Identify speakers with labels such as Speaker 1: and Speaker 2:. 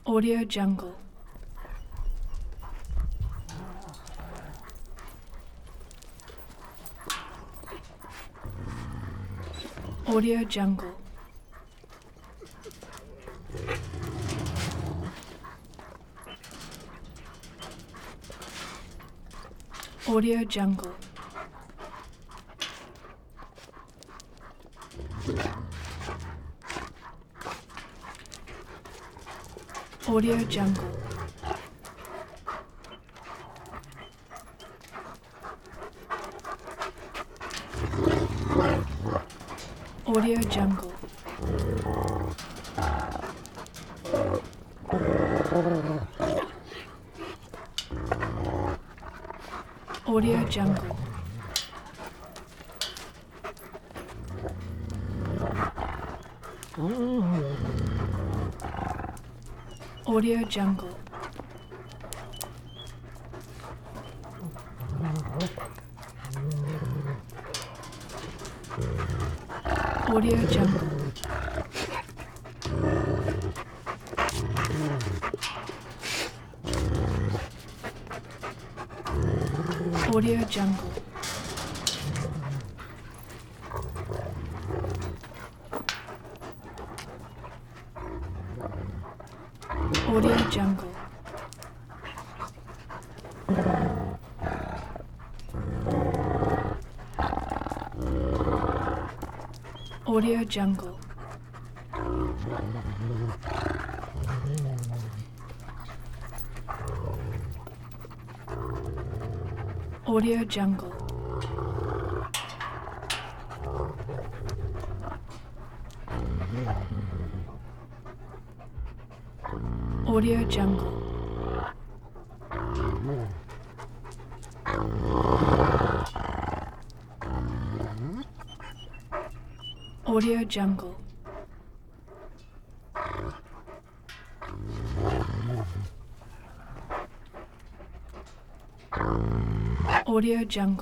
Speaker 1: Audio Jungle. Audio Jungle. Audio Jungle. Audio Jungle. Audio Jungle. Audio Jungle. Audio Jungle. Audio Jungle. Audio Jungle. Audio Jungle. Audio Jungle. Audio Jungle. Audio Jungle. Audio Jungle. Audio Jungle.